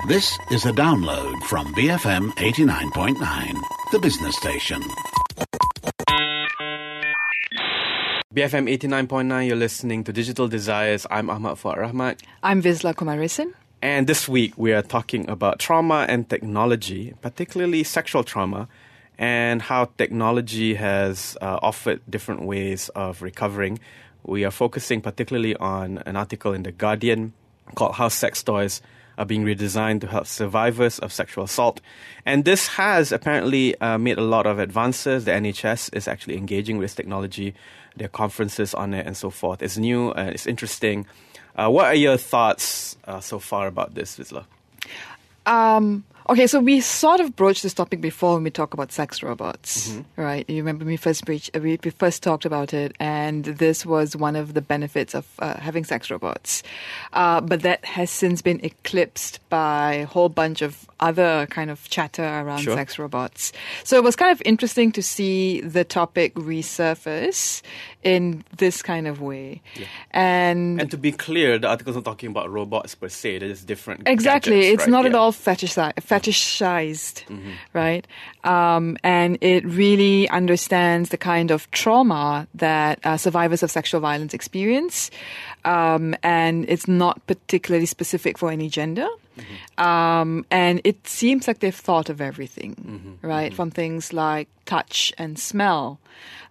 This is a download from BFM 89.9, the business station. BFM 89.9, you're listening to Digital Desires. I'm Ahmad Fuad Rahmat. I'm Vizla Kumarisan. And this week we are talking about trauma and technology, particularly sexual trauma, and how technology has offered different ways of recovering. We are focusing particularly on an article in The Guardian called How Sex Toys Are Being Redesigned to Help Survivors of Sexual Assault. And this has apparently made a lot of advances. The NHS is actually engaging with this technology. There are conferences on it and so forth. It's new and it's interesting. What are your thoughts so far about this, Vizla? Okay, so we sort of broached this topic before when we talk about sex robots, right? You remember we first talked about it, and this was one of the benefits of having sex robots. But that has since been eclipsed by a whole bunch of other kind of chatter around sex robots. So it was kind of interesting to see the topic resurface in this kind of way. Yeah. And to be clear, the article's not talking about robots per se. There's different Exactly. gadgets, it's right? not at all fetishized, right? And it really understands the kind of trauma that survivors of sexual violence experience. And it's not particularly specific for any gender. And it seems like they've thought of everything, right? From things like touch and smell.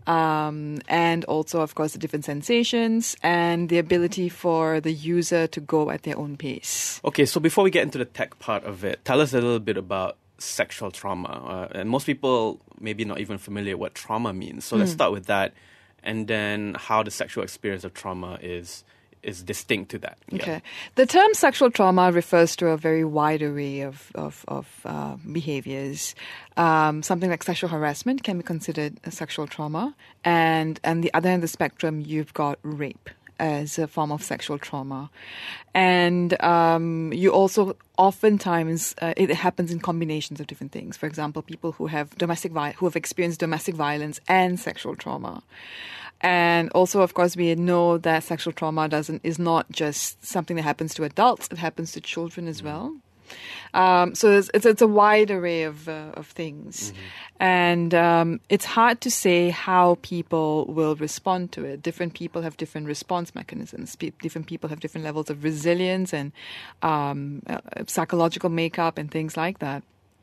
And also, of course, the different sensations and the ability for the user to go at their own pace. Okay, so before we get into the tech part of it, tell us a little bit about sexual trauma. And most people maybe not even familiar what trauma means. So let's start with that, and then how the sexual experience of trauma is distinct to that. Okay. Yeah. The term sexual trauma refers to a very wide array of behaviors. Something like sexual harassment can be considered a sexual trauma. And the other end of the spectrum, you've got rape as a form of sexual trauma. And you also oftentimes it happens in combinations of different things. For example, people who have experienced domestic violence and sexual trauma. And also, of course, we know that sexual trauma is not just something that happens to adults; it happens to children as well. So it's a wide array of things, and it's hard to say how people will respond to it. Different people have different response mechanisms. Different people have different levels of resilience and psychological makeup and things like that.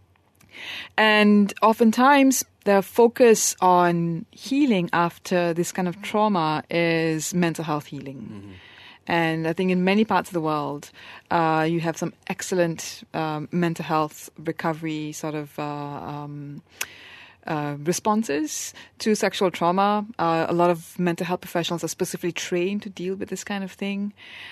And oftentimes, the focus on healing after this kind of trauma is mental health healing. And I think in many parts of the world, you have some excellent mental health recovery sort of responses to sexual trauma. A lot of mental health professionals are specifically trained to deal with this kind of thing.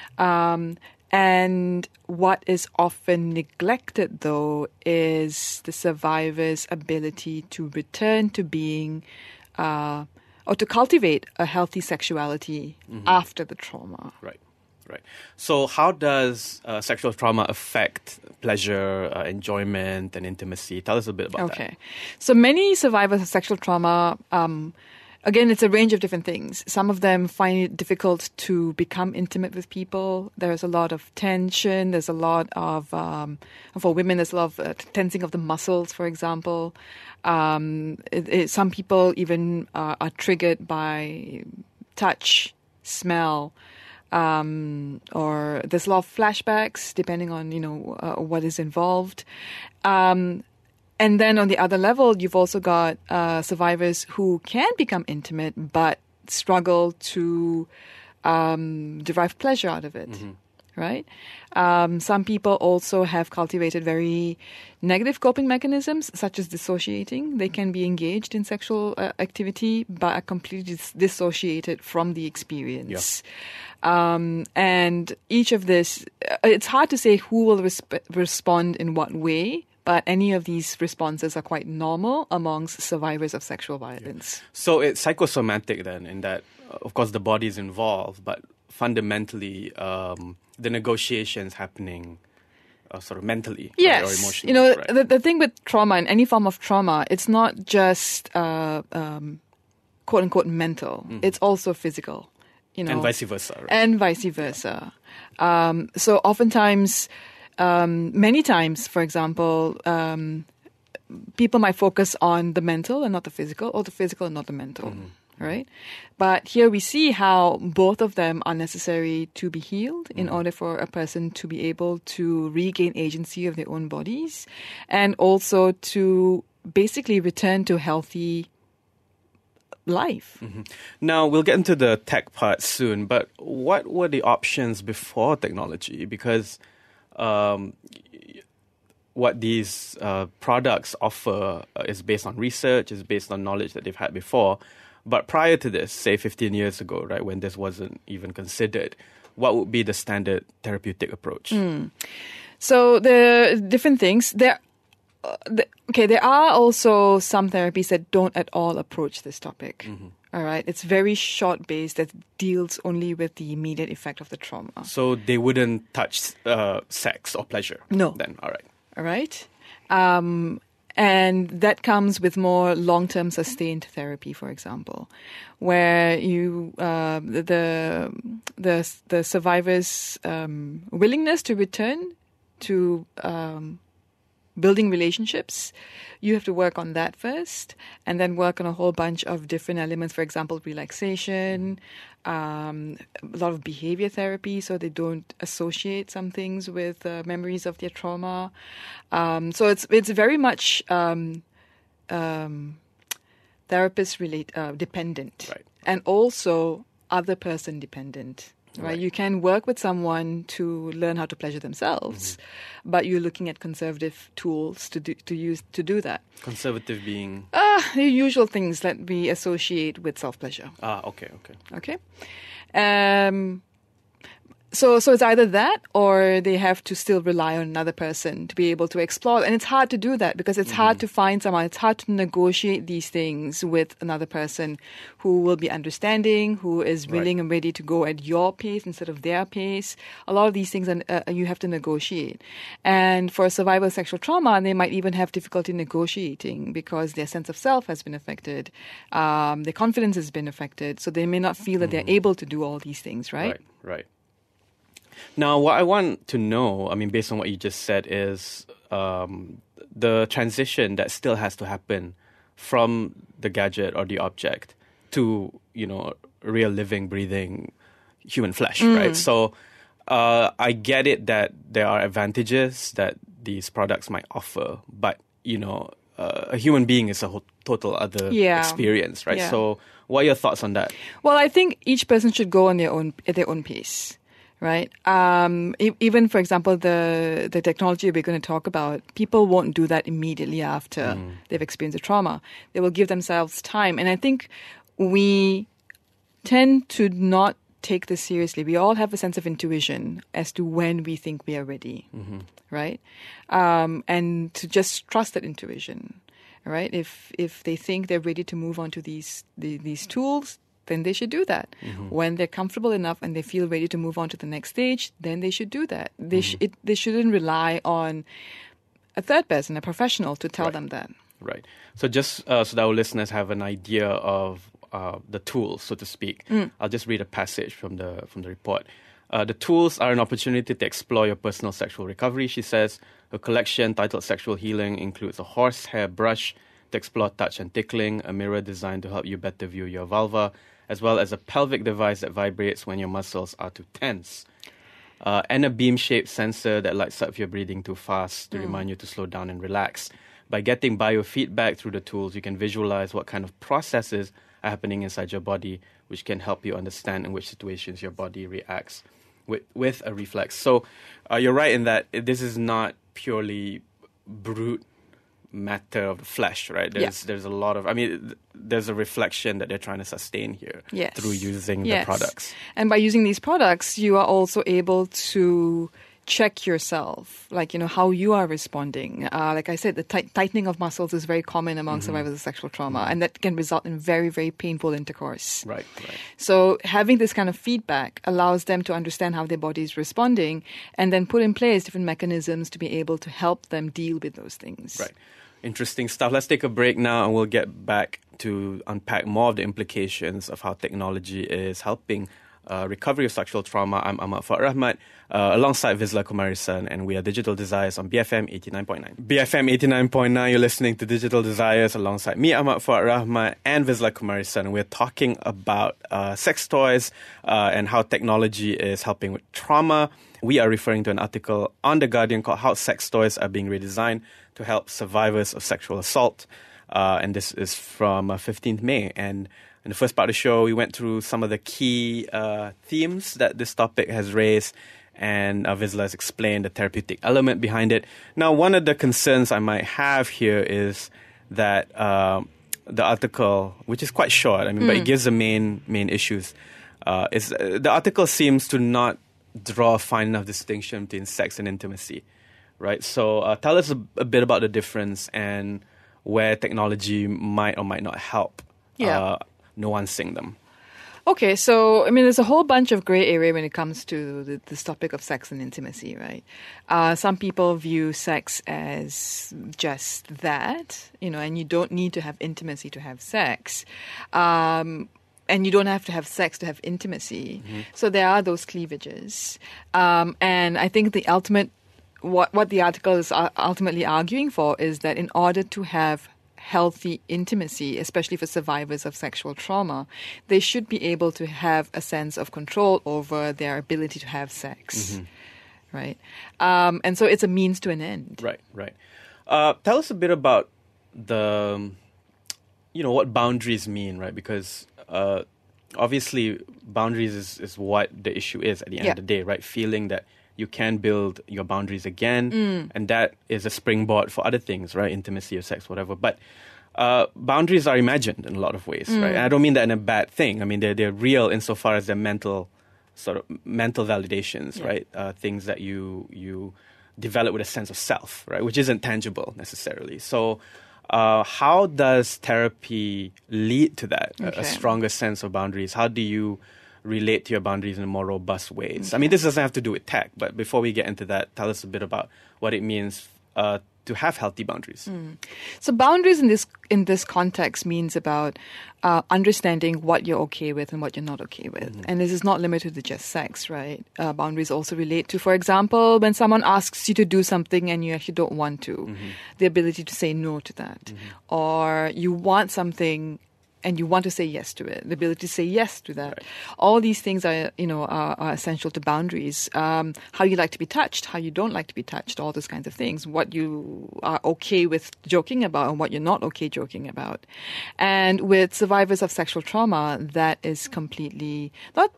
And what is often neglected, though, is the survivor's ability to return to being or to cultivate a healthy sexuality after the trauma. Right. So how does sexual trauma affect pleasure, enjoyment, and intimacy? Tell us a bit about that. Okay. So many survivors of sexual trauma, again, it's a range of different things. Some of them find it difficult to become intimate with people. There's a lot of tension. There's a lot of, for women, there's a lot of tensing of the muscles, for example. Some people even are triggered by touch, smell, or there's a lot of flashbacks depending on, what is involved. And then on the other level, you've also got survivors who can become intimate but struggle to derive pleasure out of it, right? Some people also have cultivated very negative coping mechanisms, such as dissociating. They can be engaged in sexual activity but are completely dissociated from the experience. And each of this, it's hard to say who will respond in what way, but any of these responses are quite normal amongst survivors of sexual violence. Yeah. So it's psychosomatic then, in that, of course, the body is involved, but fundamentally, the negotiations happening sort of mentally, yes, right, or emotionally. Right? The thing with trauma, and any form of trauma, it's not just quote unquote mental; it's also physical. And vice versa. Right? And vice versa. So oftentimes Many times, for example, people might focus on the mental and not the physical, or the physical and not the mental, right? But here we see how both of them are necessary to be healed in order for a person to be able to regain agency of their own bodies, and also to basically return to healthy life. Now, we'll get into the tech part soon, but what were the options before technology? Because what these products offer is based on research, is based on knowledge that they've had before. But prior to this, say 15 years ago, right, when this wasn't even considered, what would be the standard therapeutic approach? So the different things there are also some therapies that don't at all approach this topic. All right, it's very short based, that deals only with the immediate effect of the trauma. So they wouldn't touch sex or pleasure. No. Then, all right. All right. And that comes with more long-term sustained therapy, for example, where you the survivor's willingness to return to building relationships, you have to work on that first, and then work on a whole bunch of different elements. For example, relaxation, a lot of behavior therapy, so they don't associate some things with memories of their trauma. So it's very much therapist dependent, Right. and also other person dependent. Right. You can work with someone to learn how to pleasure themselves, but you're looking at conservative tools to use to do that. Conservative being? The usual things that we associate with self-pleasure. Okay. Okay. So it's either that, or they have to still rely on another person to be able to explore. And it's hard to do that because it's hard to find someone. It's hard to negotiate these things with another person who will be understanding, who is willing and ready to go at your pace instead of their pace. A lot of these things you have to negotiate. And for a survivor of sexual trauma, they might even have difficulty negotiating because their sense of self has been affected. Their confidence has been affected. So they may not feel that they're able to do all these things, right? Right. Now, what I want to know, I mean, based on what you just said, is the transition that still has to happen from the gadget or the object to, real living, breathing human flesh, right? So I get it that there are advantages that these products might offer, but, a human being is a total other experience, right? Yeah. So what are your thoughts on that? Well, I think each person should go at their own pace. Right. Even, for example, the technology we're going to talk about, people won't do that immediately after they've experienced a trauma. They will give themselves time. And I think we tend to not take this seriously. We all have a sense of intuition as to when we think we are ready. Right. And to just trust that intuition. Right. If they think they're ready to move on to these tools, then they should do that. When they're comfortable enough and they feel ready to move on to the next stage, then they should do that. They shouldn't rely on a third person, a professional, to tell them that. Right. So just so that our listeners have an idea of the tools, so to speak, I'll just read a passage from the report. The tools are an opportunity to explore your personal sexual recovery, she says. A collection titled Sexual Healing includes a horsehair brush to explore touch and tickling, a mirror designed to help you better view your vulva, as well as a pelvic device that vibrates when your muscles are too tense, and a beam-shaped sensor that lights up if you're breathing too fast to remind you to slow down and relax. By getting biofeedback through the tools, you can visualize what kind of processes are happening inside your body, which can help you understand in which situations your body reacts with a reflex. So you're right in that this is not purely brute matter of the flesh, right? There's a lot of, there's a reflection that they're trying to sustain here through using the products. And by using these products, you are also able to check yourself, how you are responding. Like I said, the tightening of muscles is very common among survivors of sexual trauma, and that can result in very, very painful intercourse. Right. So having this kind of feedback allows them to understand how their body is responding and then put in place different mechanisms to be able to help them deal with those things. Right. Interesting stuff. Let's take a break now and we'll get back to unpack more of the implications of how technology is helping recovery of sexual trauma. I'm Ahmad Fuad Rahmat, alongside Vizla Kumarisan, and we are Digital Desires on BFM 89.9. BFM 89.9, you're listening to Digital Desires alongside me, Ahmad Fuad Rahmat, and Vizla Kumarisan. We're talking about sex toys and how technology is helping with trauma. We are referring to an article on The Guardian called How Sex Toys Are Being Redesigned to Help Survivors of Sexual Assault. And this is from 15th May. And in the first part of the show, we went through some of the key themes that this topic has raised, and Vizla has explained the therapeutic element behind it. Now, one of the concerns I might have here is that the article, which is quite short, but it gives the main issues, is the article seems to not draw a fine enough distinction between sex and intimacy, right? So tell us a bit about the difference and where technology might or might not help nuancing them. Okay, so there's a whole bunch of gray area when it comes to this topic of sex and intimacy, right? Some people view sex as just that, and you don't need to have intimacy to have sex. And you don't have to have sex to have intimacy. Mm-hmm. So there are those cleavages. And I think the ultimate, what the article is ultimately arguing for is that in order to have healthy intimacy, especially for survivors of sexual trauma, they should be able to have a sense of control over their ability to have sex. Mm-hmm. Right? And so it's a means to an end. Right. Tell us a bit about the, what boundaries mean, right? Because obviously, boundaries is what the issue is at the end of the day, right? Feeling that you can build your boundaries again, and that is a springboard for other things, right? Intimacy or sex, whatever. But boundaries are imagined in a lot of ways, right? And I don't mean that in a bad thing. They're real insofar as they're mental validations, right? Things that you develop with a sense of self, right? Which isn't tangible necessarily. So how does therapy lead to that, a stronger sense of boundaries? How do you relate to your boundaries in more robust ways? Okay. This doesn't have to do with tech, but before we get into that, tell us a bit about what it means to have healthy boundaries. So boundaries in this context means about understanding what you're okay with and what you're not okay with. Mm-hmm. And this is not limited to just sex, right? Boundaries also relate to, for example, when someone asks you to do something and you actually don't want to, the ability to say no to that. Or you want something and you want to say yes to it, the ability to say yes to that. Right. All these things are essential to boundaries. How you like to be touched, how you don't like to be touched, all those kinds of things. What you are okay with joking about and what you're not okay joking about. And with survivors of sexual trauma, that is completely,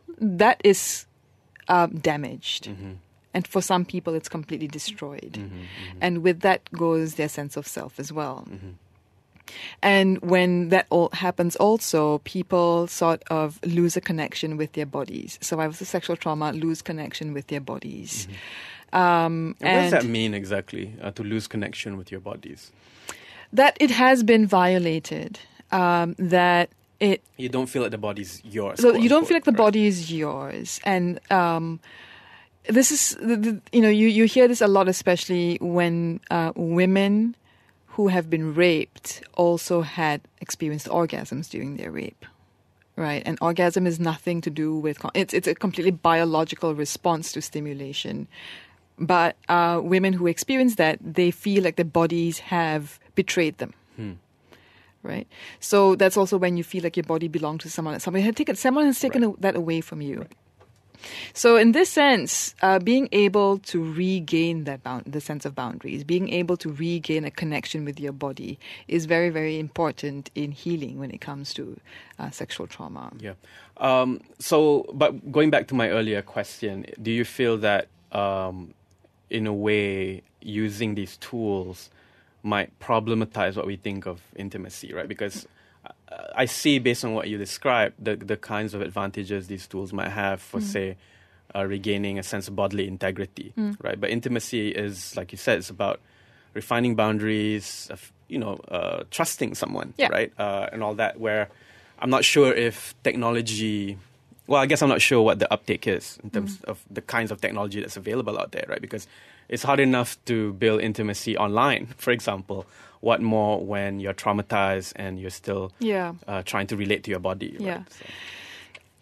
damaged. Mm-hmm. And for some people, it's completely destroyed. And with that goes their sense of self as well. And when that all happens also, people sort of lose a connection with their bodies. Survivors of sexual trauma lose connection with their bodies. And what does that mean exactly, to lose connection with your bodies? That it has been violated. That it... You don't feel like the body's yours. So you don't feel like the body is yours. And this is, you hear this a lot, especially when women who have been raped also had experienced orgasms during their rape, right? And orgasm is nothing to do with... It's a completely biological response to stimulation. But women who experience that, they feel like their bodies have betrayed them, right? So that's also when you feel like your body belongs to someone. Someone has taken that away from you. Right. So in this sense, being able to regain the sense of boundaries, being able to regain a connection with your body is very, very important in healing when it comes to sexual trauma. Yeah. But going back to my earlier question, do you feel that in a way using these tools might problematize what we think of intimacy, right? Because I see, based on what you described, the kinds of advantages these tools might have for, say, regaining a sense of bodily integrity, right? But intimacy is, like you said, it's about refining boundaries, trusting someone, right? And all that, where I'm not sure if technology... Well, I guess I'm not sure what the uptake is in terms of the kinds of technology that's available out there, right? Because it's hard enough to build intimacy online, for example. What more when you're traumatized and you're still trying to relate to your body, right? Yeah.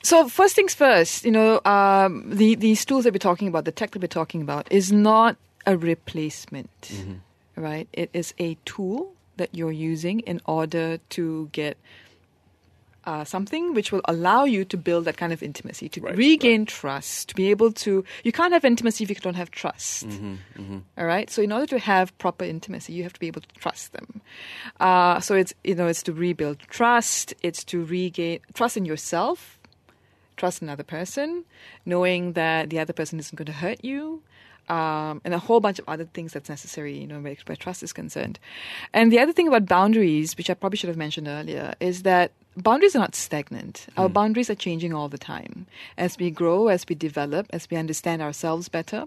So first things first, these tools that we're talking about, the tech that we're talking about, is not a replacement, right? It is a tool that you're using in order to get something which will allow you to build that kind of intimacy, to regain trust, to be able to... You can't have intimacy if you don't have trust, all right? So in order to have proper intimacy, you have to be able to trust them. So it's to rebuild trust, it's to regain trust in yourself, trust another person, knowing that the other person isn't going to hurt you, and a whole bunch of other things that's necessary, where trust is concerned. And the other thing about boundaries, which I probably should have mentioned earlier, is that boundaries are not stagnant. Our boundaries are changing all the time. As we grow, as we develop, as we understand ourselves better.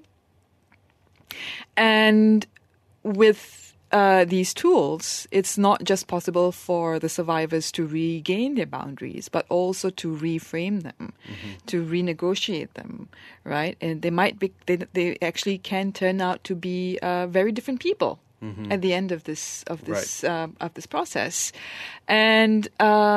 And with these tools, it's not just possible for the survivors to regain their boundaries, but also to reframe them, to renegotiate them, right? And they actually can turn out to be very different people at the end of this process. And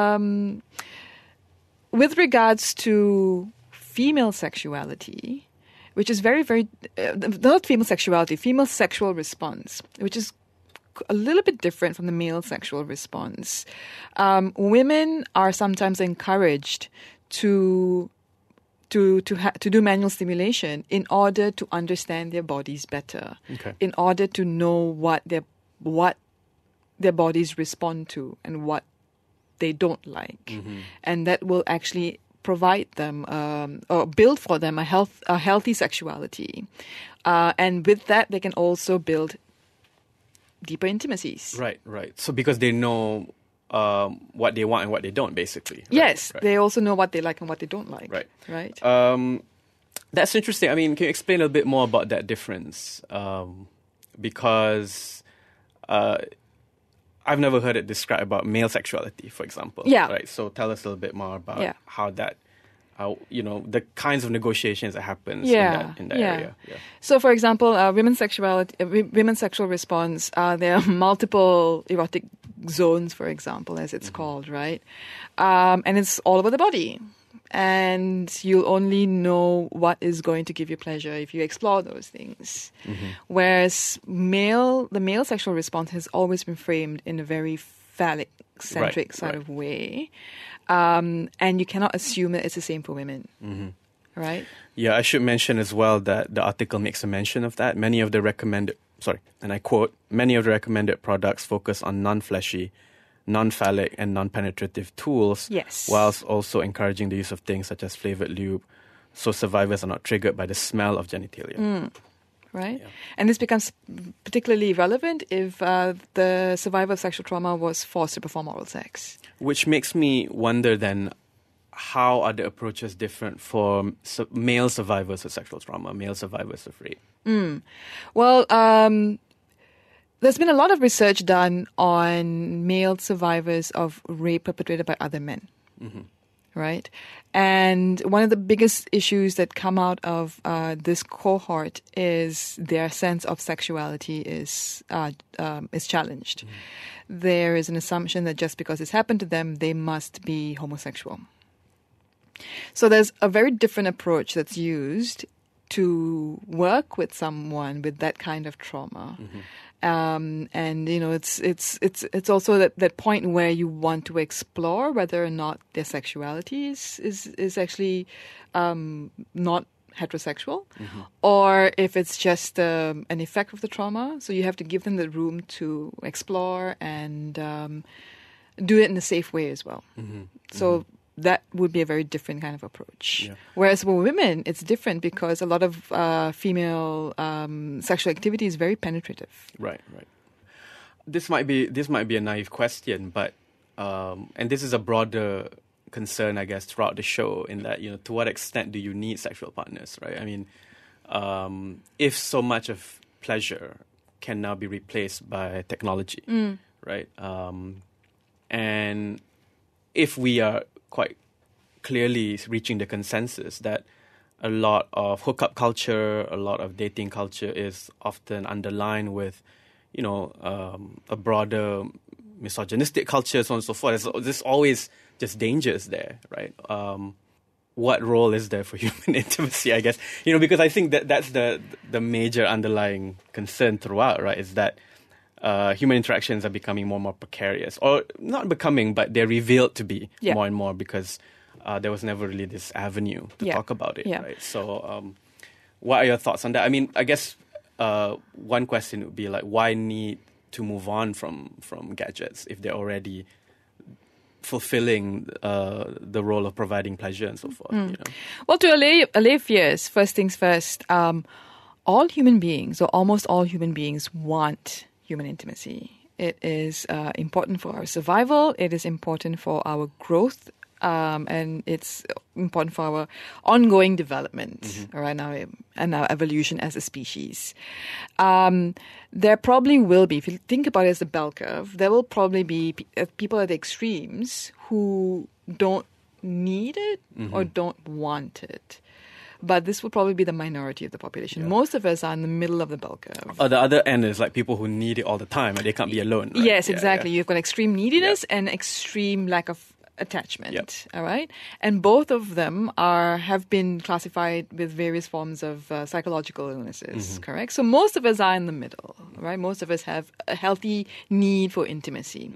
with regards to female sexuality, which is very, very not female sexuality, female sexual response, which is a little bit different from the male sexual response. Women are sometimes encouraged to do manual stimulation in order to understand their bodies better, in order to know what their bodies respond to and what they don't like, and that will actually provide them or build for them a healthy sexuality, and with that they can also build deeper intimacies. Right. So because they know what they want and what they don't, basically. Right? Yes, they also know what they like and what they don't like. Right. That's interesting. I mean, can you explain a little bit more about that difference? Because I've never heard it described about male sexuality, for example. Yeah. Right. So tell us a little bit more about how that... the kinds of negotiations that happens in that area. Yeah. So, for example, women's sexual response, there are multiple erotic zones, for example, as it's called, right? And it's all over the body. And you'll only know what is going to give you pleasure if you explore those things. Whereas the male sexual response has always been framed in a very phallic-centric sort of way. And you cannot assume that it's the same for women, right? Yeah, I should mention as well that the article makes a mention of that. Many of the recommended, and I quote, many of the recommended products focus on non-fleshy, non-phallic, and non-penetrative tools, whilst also encouraging the use of things such as flavored lube, so survivors are not triggered by the smell of genitalia. Right? Yeah. And this becomes particularly relevant if the survivor of sexual trauma was forced to perform oral sex. Which makes me wonder then, how are the approaches different for male survivors of sexual trauma, male survivors of rape? Well, there's been a lot of research done on male survivors of rape perpetrated by other men. Right? And one of the biggest issues that come out of this cohort is their sense of sexuality is challenged. There is an assumption that just because it's happened to them, they must be homosexual. So there's a very different approach that's used to work with someone with that kind of trauma. And it's also that point where you want to explore whether or not their sexuality is actually not heterosexual, or if it's just an effect of the trauma. So you have to give them the room to explore and do it in a safe way as well. So that would be a very different kind of approach. Yeah. Whereas for women, it's different because a lot of female sexual activity is very penetrative. Right. This might be a naive question, but and this is a broader concern, I guess, throughout the show. In that, to what extent do you need sexual partners? Right. I mean, if so much of pleasure can now be replaced by technology, right? And if we are quite clearly reaching the consensus that a lot of hookup culture, a lot of dating culture is often underlined with, a broader misogynistic culture, so on and so forth. There's always just dangers there, right? what role is there for human intimacy, I guess? Because I think that's the major underlying concern throughout, right? Is that human interactions are becoming more and more precarious. Or not becoming, but they're revealed to be more and more because there was never really this avenue to talk about it, right? So what are your thoughts on that? I mean, I guess one question would be like, why need to move on from gadgets if they're already fulfilling the role of providing pleasure and so forth? Well, to allay fears, first things first, all human beings, or almost all human beings, want human intimacy. It is important for our survival. It is important for our growth. And it's important for our ongoing development, right, and our evolution as a species. There probably will be, if you think about it as a bell curve, there will probably be people at the extremes who don't need it or don't want it. But this will probably be the minority of the population. Most of us are in the middle of the bell curve. The other end is like people who need it all the time and they can't be alone. Right? Yes, exactly. You've got extreme neediness and extreme lack of attachment. All right, and both of them have been classified with various forms of psychological illnesses. Correct. So most of us are in the middle, right? Most of us have a healthy need for intimacy.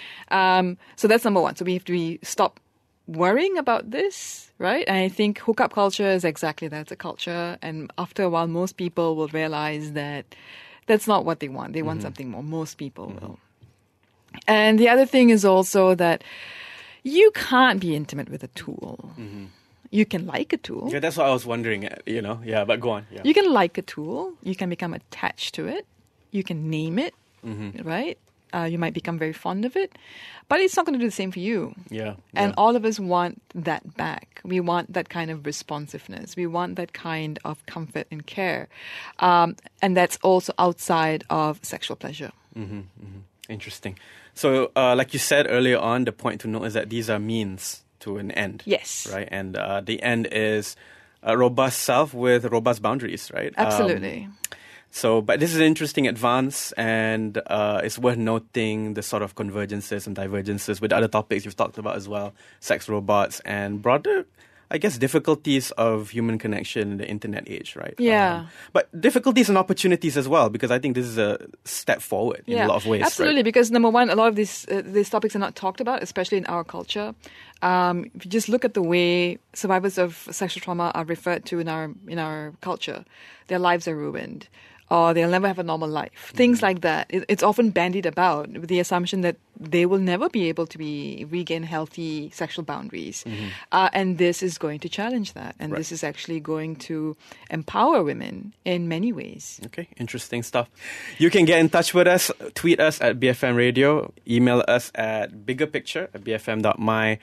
So that's number one. So we have to stop worrying about this, right? And I think hookup culture is exactly that. It's a culture, and after a while, most people will realize that that's not what they want. They want something more. Most people will. And the other thing is also that you can't be intimate with a tool. You can like a tool. Yeah, that's what I was wondering, Yeah, but go on. Yeah. You can like a tool. You can become attached to it. You can name it, right? You might become very fond of it. But it's not going to do the same for you. Yeah. And all of us want that back. We want that kind of responsiveness. We want that kind of comfort and care. And that's also outside of sexual pleasure. Interesting. So, like you said earlier on, the point to note is that these are means to an end. Yes. Right? And the end is a robust self with robust boundaries, right? Absolutely. But this is an interesting advance, and it's worth noting the sort of convergences and divergences with other topics you've talked about as well, sex robots, and broader, I guess, difficulties of human connection in the internet age, right? Yeah. But difficulties and opportunities as well, because I think this is a step forward in a lot of ways. Absolutely, right? because number one, a lot of these topics are not talked about, especially in our culture. If you just look at the way survivors of sexual trauma are referred to in our culture, their lives are ruined, or they'll never have a normal life. Things like that. It's often bandied about with the assumption that they will never be able to regain healthy sexual boundaries. And this is going to challenge that. And this is actually going to empower women in many ways. Okay, interesting stuff. You can get in touch with us. Tweet us at BFM Radio. Email us at biggerpicture@bfm.my.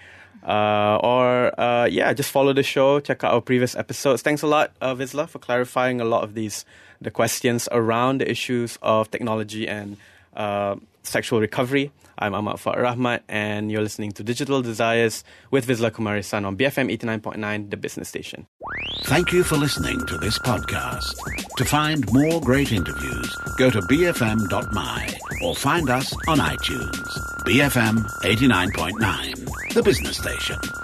Just follow the show. Check out our previous episodes. Thanks a lot, Vizla, for clarifying a lot of the questions around the issues of technology and sexual recovery. I'm Ahmad Fa'ar Rahmat, and you're listening to Digital Desires with Vizla Kumarisan on BFM 89.9, the business station. Thank you for listening to this podcast. To find more great interviews, go to bfm.my or find us on iTunes. BFM 89.9, the business station.